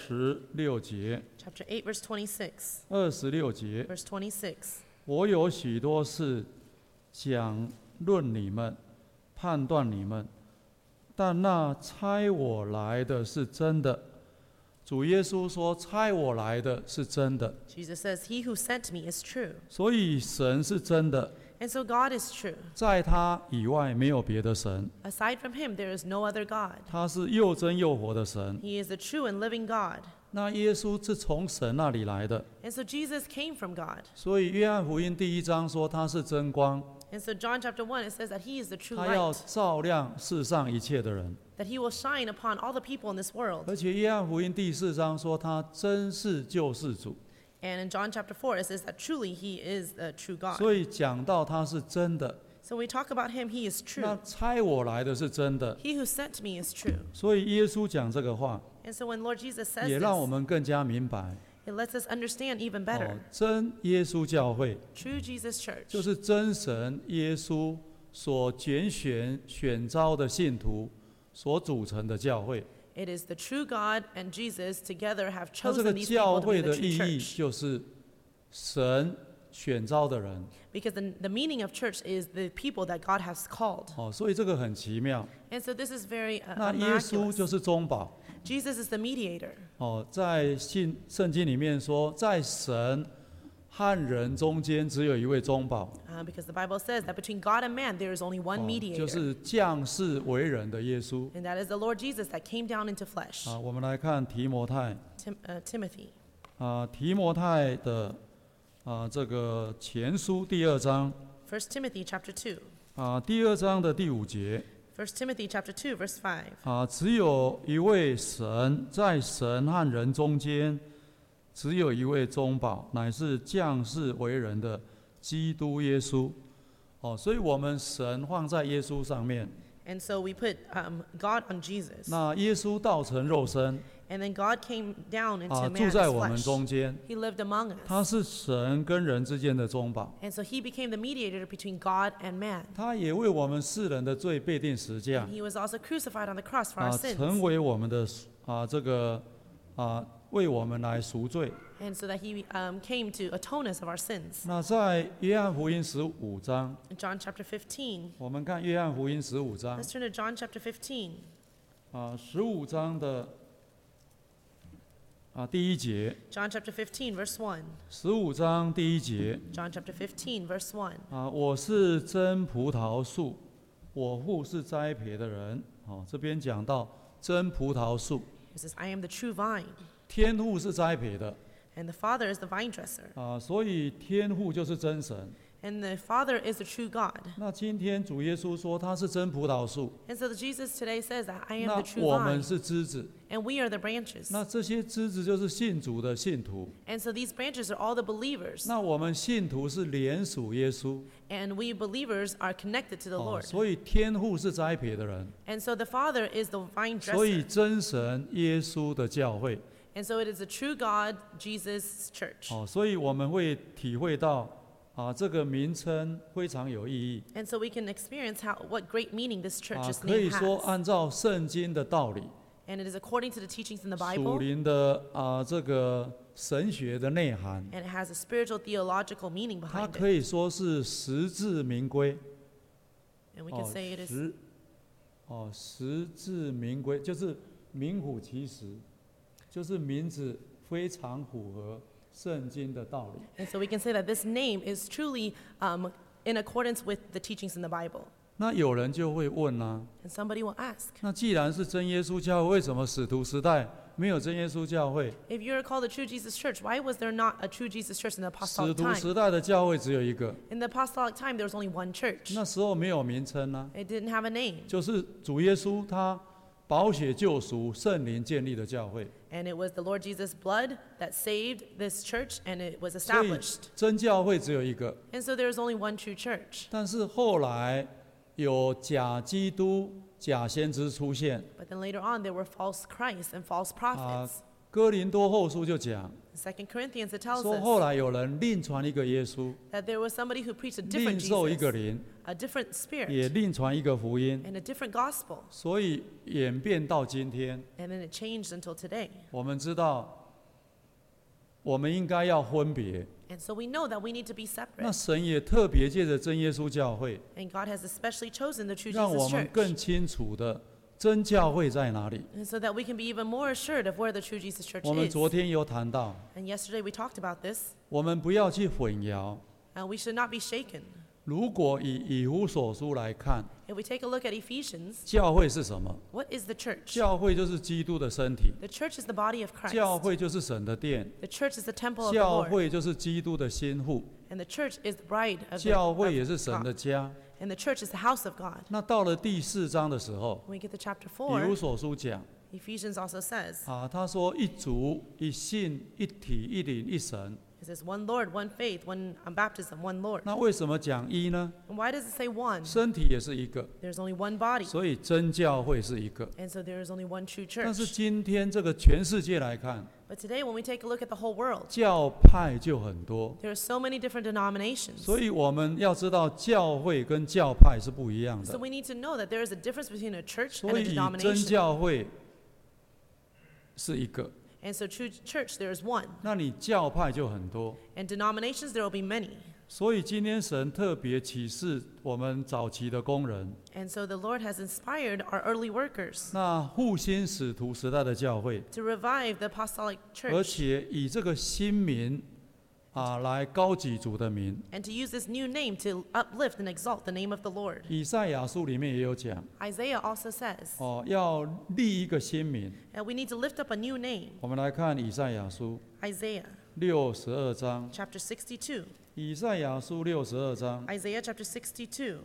26节 Chapter 8, verse 26. ，26节， Verse 26. 我有许多事讲论你们，判断你们，但那差我来的是真的。主耶稣说：“差我来的是真的。” Jesus says, He who sent me is true. 所以神是真的， And so God is true. 在他以外没有别的神。 Aside from Him, there is no other God. 他是又真又活的神。 He is the true and living God. 那耶稣是从神那里来的， And so Jesus came from God. 所以约翰福音第1章说他是真光， And so John chapter 1, it says that He is the true 他要 light, 照亮世上一切的人。 that He will shine upon all the people in this world. 而且约翰福音第4章说他真是救世主， And in John chapter 4, it says that truly He is the true God. 所以讲到他是真的， So we talk about Him, He is 那 true. 差我来的是真的。 He who sent me is true. 所以耶稣讲这个话， And so when Lord Jesus says 也让我 this, 们更加明白， it lets us understand even better. 真耶稣教会 True Jesus Church 就是真神耶稣所拣选召的信徒所组成的教会。 It is the true God and Jesus together have 那这 chosen 个 these 教 people to 会 be the 的意 true 义 church. 就是神选召的人。 Because the meaning of church is the people that God has called. 所以这个很奇妙。 And so this is very 那耶稣 miraculous. 就是中保。 Jesus is the mediator. 在圣经里面说，在神和人中间只有一位中保， Because the Bible says that between God and man there is only one 就 mediator. 是降世为人的耶稣。 And that is the Lord Jesus that came down into flesh. 我们来看提摩太， Timothy. 提摩太的这个前书第2章， 1 Timothy chapter 2. 第2章的第5节， 1 Timothy chapter 2 verse 5. 只有一位神，在神和人中间，只有一位中保，乃是降世为人的基督耶稣。所以我们神放在耶稣上面， And so we put God on Jesus. 那耶稣道成肉身， And then God came down into 住 man's 在我们 flesh. 中间， He lived among us. 他是神跟人之间的中保， And so he became the mediator between God and man. 他也为我们世人的罪被定十架 And，he was also crucified on the cross for our 成 sins. 为我们的这个为我们来赎罪。 And so that he came to atone us of our sins. 那在约翰福音15章， In John chapter 15. 我们看约翰福音15章 Let's turn to John chapter 15. 15章的第1节， John chapter 15 verse 1. 15章第1节 John chapter 15 verse 1. 我是真葡萄树，我父是栽培的人。这边讲到真葡萄树， It says, I am the true vine, 天父是栽培的 and the Father is the vine dresser. 所以天父就是真神。 And the Father is the true God. 那今天主耶稣说他是真葡萄树， And so Jesus today says that I am 那 the true 我们 vine, 是枝子， and we are the branches. 那这些枝子就是信主的信徒， And so these branches are all the believers. 那我们信徒是连属耶稣， And we believers are connected to the Lord. 所以天父是栽培的人， And so the Father is the vine 所以 dresser. 真神耶稣的教会， And so it is the true God, Jesus' church. 所以我们会体会到这个名称非常有意义。 And so we can experience what great meaning this church's 可以 name 说 has. 按照圣经的道理， And it is according to the teachings in the 属 Bible, 灵的这个神学的内涵， and it has a spiritual theological meaning 它 behind 可 it. 以说是实至名归。 And we can say it is 实至名归，就是名副其实，就是名字非常符合圣经的道理。 And so we can say that this name is truly in accordance with the teachings in the Bible. 那有人就会问啊， And somebody will ask, 那既然是真耶稣教会，为什么使徒时代没有真耶稣教会？ if you're called the true Jesus church, why was there not a true Jesus church in the 使 apostolic 徒 time? 时代的教会只有一个， In the apostolic time, there was only one church. 那时候没有名称啊， It didn't have a name. 就是主耶稣他宝血救赎、圣灵建立的教会。 And it was the Lord Jesus' blood that saved this church, and it was 所以 established. 真教会只有一个， And so there is only one true church. 但是后来有假基督、假先知出现。 But then later on, there were false Christs and false prophets. 哥林多后书就讲， 2 Corinthians, it tells 说后 us 来有人另传一个耶稣， that there was somebody who preached a 另 different 受一个 Jesus, 灵， a different 也 spirit, 另传一个福音， and a different gospel. 所以演变到今天， And then it changed until today. 我们知道，我们应该要分别。 And so we know that we need to be 那 separate. 神也特别借着真耶稣教会， And God has especially chosen the true 让我 Jesus 们 church. 更清楚的真教会在哪里。 And so that we can be even more assured of where the true Jesus church 我们 is. 昨天有谈到， And yesterday we talked about this. 我们不要去混淆。 And we should not be shaken. 如果以弗所书来看， If we take a look at Ephesians, 教会是什么？ what is the church? 教会就是基督的身体， The church is the body of 教 Christ. 会就是神的殿， The church is the temple of the 教 Lord. 会就是基督的心腹， And the church is the bride of 教会也 the 是神 of 的 God. 家。 And the church is the house of God. 那到了第4章的时候， When we get to chapter 以弗 4, 所书讲 Ephesians also says, 他说一主、一信、一体、一灵、一神。 it says one Lord, one faith, one baptism, one Lord. 那为什么讲一呢？ And why does it say one? 身体也是一个， There's only one body. 所以真教会是一个。 And so there is only one true 但是 church. 今天这个全世界来看， But today when we take a look at the whole world, 教派就很多， there are so many different denominations. 所以我们要知道教会跟教派是不一样 So 的。 we need to know that there is a difference between a church 所 and a 以真 denomination. 教会是一个， And so true church, there is one. 那你教派就很多。 And denominations, there will be many. 所以今天神特别启示我们早期的工人， And so the Lord has inspired our early workers 那复兴使徒时代的教会， to revive the apostolic 而 church 且以这个新名来高举主的名。 and to use this new name to uplift and exalt the name of the Lord. 以赛亚书里面也有讲， Isaiah also says, 要立一个新名。 and we need to lift up a new name. 我们来看以赛亚书 Isaiah 62章， chapter 62. 以赛亚书62章， Isaiah chapter 62.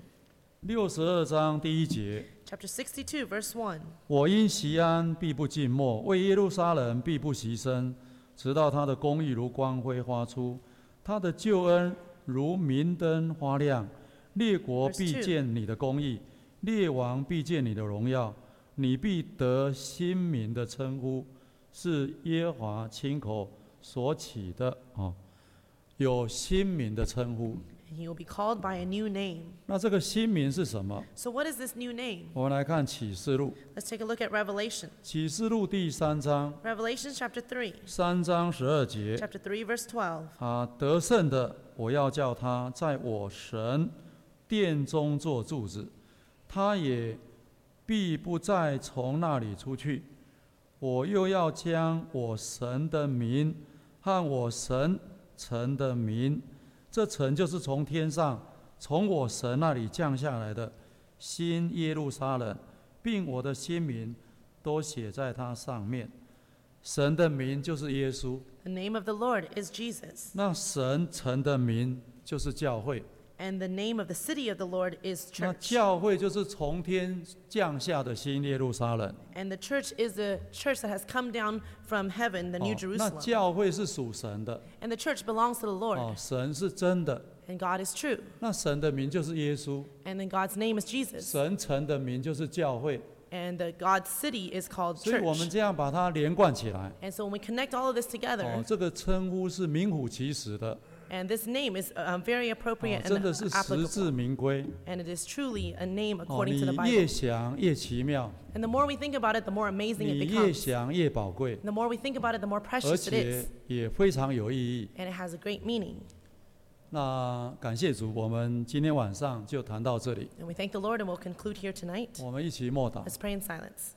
62章第1节， Chapter 62, verse 1. 我因锡安必不静默，为耶路撒冷必不息声，直到他的公义如光辉发出，他的救恩如明灯发亮。列国必见你的公义，列王必见你的荣耀，你必得新名的称呼，是耶和华亲口所起的。有新名的称呼。 And he will be called by a new name. 那这个新名是什么？ So what is this new name? 我们来看启示录， Let's take a look at Revelation. 启示录第3章 Revelation chapter 3. ，3章12节。 Chapter 3, verse 12. 得胜的，我要叫他在我神殿中做柱子，他也必不再从那里出去。我又要将我神的名和我神城的名，这城就是从天上从我神那里降下来的新耶路撒冷，并我的新名都写在它上面。神的名就是耶稣， The name of the Lord is Jesus. 那神城的名就是教会， And the name of the city of the Lord is 那 church. 教会就是从天降下的新耶路撒冷。 And the church is the church that has come down from heaven, the New 那 Jerusalem. 教会是属神的， And the church belongs to the Lord. 神是真的， And God is true. 那神的名就是耶稣， And then God's name is Jesus. 神城的名就是教会， And God's city is called 所以我们 church. 这样把它连贯起来。 And so when we connect all of this together, 这个称呼是名副其实的， and this name is very appropriate 真 and 的是实至 applicable. 名归。 And it is truly a name according to the 你越 Bible. 想越奇妙， And the more we think about it, the more amazing 你 it 越 becomes. 想越宝贵， The more we think about it, the more 而 precious it 且 is. 也非常有意义。 And it has a great meaning. 那感谢主，我们今天晚上就谈到这里， And we thank the Lord, and we'll conclude here tonight. 我们一起默祷。 Let's pray in silence.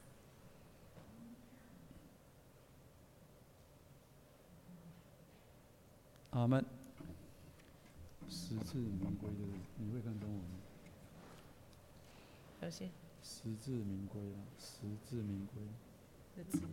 阿门。实至名归，对不对？你会看中文吗？ 有些实至名归啊，实至名归。 日子